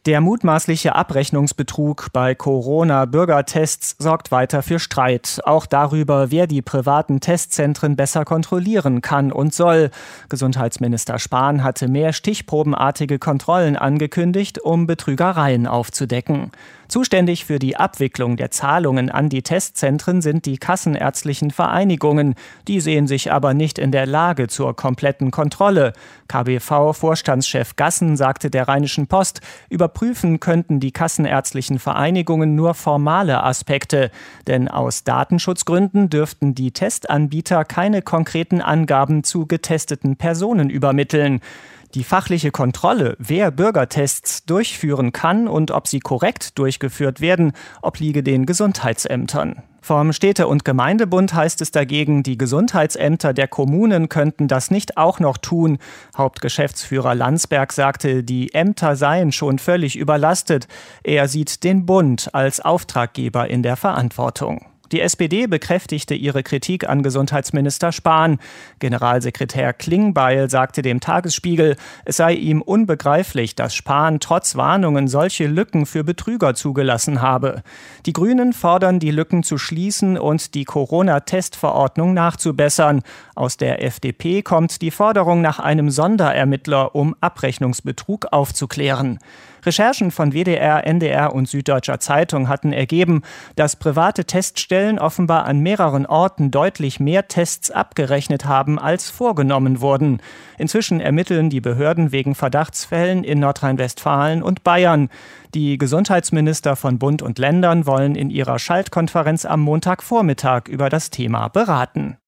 Der mutmaßliche Abrechnungsbetrug bei Corona-Bürgertests sorgt weiter für Streit. Auch darüber, wer die privaten Testzentren besser kontrollieren kann und soll. Gesundheitsminister Spahn hatte mehr stichprobenartige Kontrollen angekündigt, um Betrügereien aufzudecken. Zuständig für die Abwicklung der Zahlungen an die Testzentren sind die kassenärztlichen Vereinigungen. Die sehen sich aber nicht in der Lage zur kompletten Kontrolle. KBV-Vorstandschef Gassen sagte der Rheinischen Post, überprüfen könnten die kassenärztlichen Vereinigungen nur formale Aspekte. Denn aus Datenschutzgründen dürften die Testanbieter keine konkreten Angaben zu getesteten Personen übermitteln. Die fachliche Kontrolle, wer Bürgertests durchführen kann und ob sie korrekt durchgeführt werden, obliege den Gesundheitsämtern. Vom Städte- und Gemeindebund heißt es dagegen, die Gesundheitsämter der Kommunen könnten das nicht auch noch tun. Hauptgeschäftsführer Landsberg sagte, die Ämter seien schon völlig überlastet. Er sieht den Bund als Auftraggeber in der Verantwortung. Die SPD bekräftigte ihre Kritik an Gesundheitsminister Spahn. Generalsekretär Klingbeil sagte dem Tagesspiegel, es sei ihm unbegreiflich, dass Spahn trotz Warnungen solche Lücken für Betrüger zugelassen habe. Die Grünen fordern, die Lücken zu schließen und die Corona-Testverordnung nachzubessern. Aus der FDP kommt die Forderung nach einem Sonderermittler, um Abrechnungsbetrug aufzuklären. Recherchen von WDR, NDR und Süddeutscher Zeitung hatten ergeben, dass private Teststellen offenbar an mehreren Orten deutlich mehr Tests abgerechnet haben, als vorgenommen wurden. Inzwischen ermitteln die Behörden wegen Verdachtsfällen in Nordrhein-Westfalen und Bayern. Die Gesundheitsminister von Bund und Ländern wollen in ihrer Schaltkonferenz am Montagvormittag über das Thema beraten.